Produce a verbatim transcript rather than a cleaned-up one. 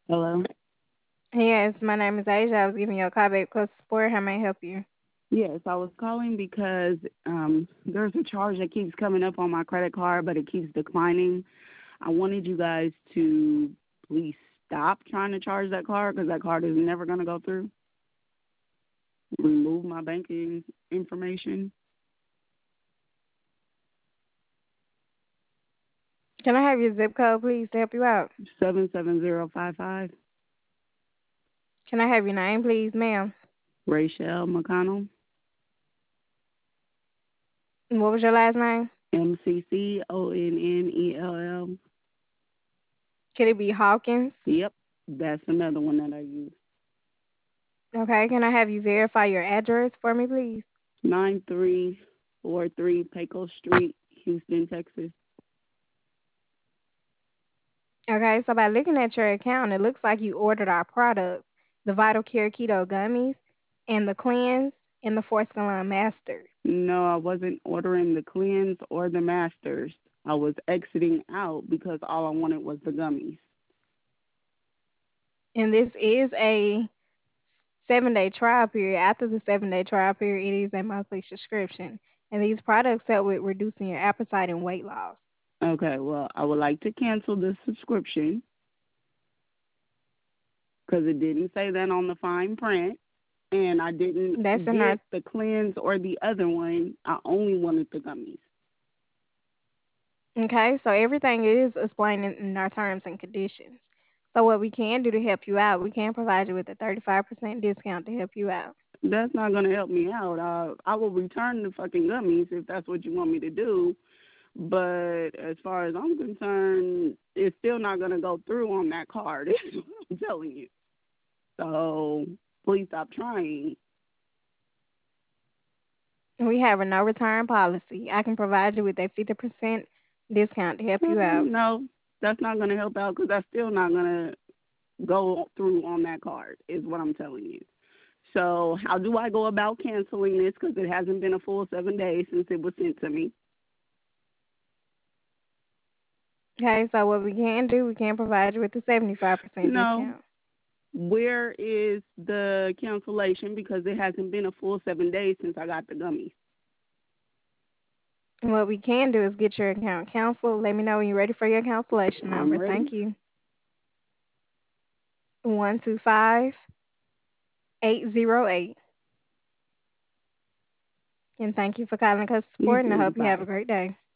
Hello? Yes, my name is Asia. I was giving you a call back because support. How may I help you? Yes, I was calling because um, there's a charge that keeps coming up on my credit card, but it keeps declining. I wanted you guys to please stop trying to charge that card because that card is never going to go through. Remove my banking information. Can I have your zip code, please, to help you out? seven seven zero five five. Can I have your name, please, ma'am? Rachel McConnell. And what was your last name? M C C O N N E L L. Could it be Hawkins? Yep, that's another one that I use. Okay, can I have you verify your address for me, please? nine three four three Pecos Street, Houston, Texas. Okay, so by looking at your account, it looks like you ordered our products, the Vital Care Keto Gummies, and the Cleanse, and the Forskolon Masters. No, I wasn't ordering the cleanse or the masters. I was exiting out because all I wanted was the gummies. And this is a seven day trial period. After the seven day trial period, it is a monthly subscription. And these products help with reducing your appetite and weight loss. Okay, well, I would like to cancel the subscription because it didn't say that on the fine print, and I didn't That's in our get the cleanse or the other one. I only wanted the gummies. okay, so everything is explained in, in our terms and conditions. So what we can do to help you out, we can provide you with a thirty-five percent discount to help you out. That's not going to help me out. Uh, I will return the fucking gummies if that's what you want me to do. But as far as I'm concerned, it's still not going to go through on that card. Is what I'm telling you. So please stop trying. We have a no return policy. I can provide you with a fifty percent discount to help you out. Mm, no, that's not going to help out because that's still not going to go through on that card, is what I'm telling you. So how do I go about canceling this? Because it hasn't been a full seven days since it was sent to me. Okay, so what we can do, we can provide you with a seventy-five percent No. discount. Where is the cancellation? Because it hasn't been a full seven days since I got the gummies. What we can do is get your account canceled. Let me know when you're ready for your cancellation I'm number. ready. Thank you. One two five eight zero eight. And thank you for calling us You support, and I too. hope you have a Bye. great day.